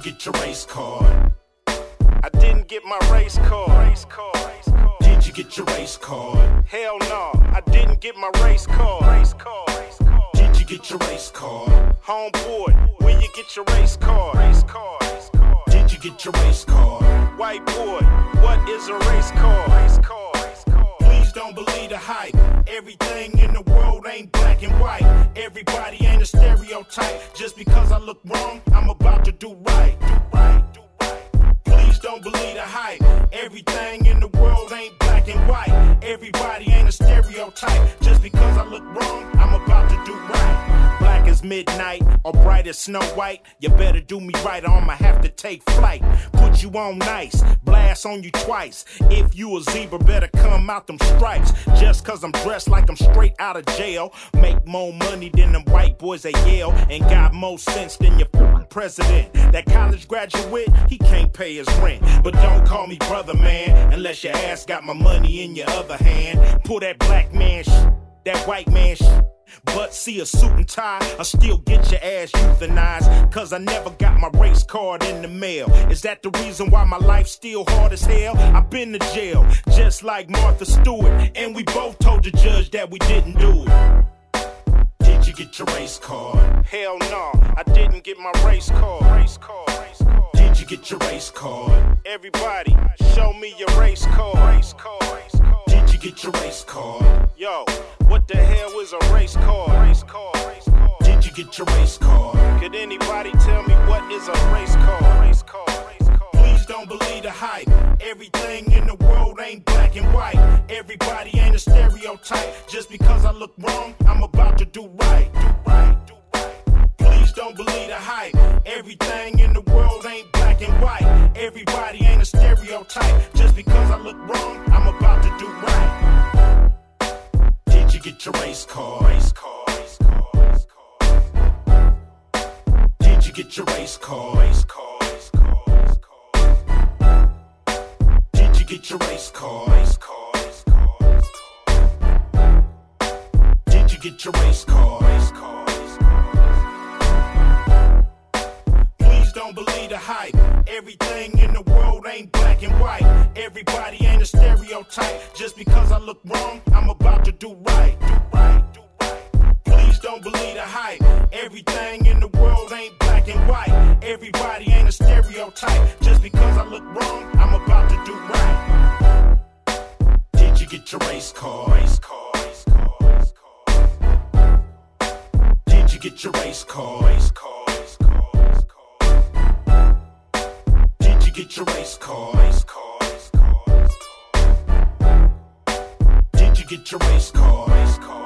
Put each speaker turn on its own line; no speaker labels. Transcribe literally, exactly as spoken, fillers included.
get your race card?
I didn't get my race card. Race card.
Did you get your race card?
Hell no, I didn't get my race card. Race card.
Did you get your race card?
Homeboy, where you get your race card? Race card.
Did you get your race card?
White boy, what is a race card? Race card.
Please don't believe the hype. Everything in the world ain't black and white. Everybody ain't a stereotype. Just because I look wrong, I'm about to do right. Do right, do right. Please don't believe the hype. Everything in the world ain't black and white. Everybody ain't a stereotype. Just because I look wrong, I'm about to do right. Black as midnight or bright as Snow White. You better do me right or I'ma have to take flight. Put you on nice, blast on you twice. If you a zebra, better come out them stripes. Just cause I'm dressed like I'm straight out of jail. Make more money than them white boys at Yale. And got more sense than your president. That college graduate, he can't pay his rent. But don't call me brother, man, unless your ass got my money in your other hand. Pull that black man sh*, that white man sh*. But see a suit and tie, I still get your ass euthanized. Cause I never got my race card in the mail. Is that the reason why my life's still hard as hell? I've been to jail, just like Martha Stewart. And we both told the judge that we didn't do it. Did you get your race card?
Hell no, I didn't get my race card. Race card. Race card.
Did you get your race card?
Everybody, show me your race card. Race card. Race card.
Did you get your race card?
Yo, what the hell is a race card? Race card. Race card.
Did you get your race card?
Could anybody tell me what is a race card? Race card. Race card.
Please don't believe the hype. Everything in the world ain't black and white. Everybody ain't a stereotype. Just because I look wrong, I'm about to do right. Do right. Do right. Please don't believe the hype. Everything in the world ain't black and white. Everybody ain't a stereotype. Just because I look wrong, I'm about to do right. Did you get your race card? Race card. Race card. Race card. Did you get your race card? Race card. Race card. Race card. Did you get your race card? Race card. Race card. Race card. Did you get your race card? Race card. Race card. Please don't believe the hype. Everything in the world ain't black and white. Everybody ain't a stereotype. Just because I look wrong, I'm about to do right. Do right. Do right. Please don't believe the hype. Everything in the world ain't black and white. Everybody ain't a stereotype. Just because I look wrong, I'm about to do right. Did you get your race card? Race card. Race card. Race card. Did you get your race card? Race card. Race card. Race card. Did you get your race card? Race card. Race card. Race card. Did you get your race card? Race card.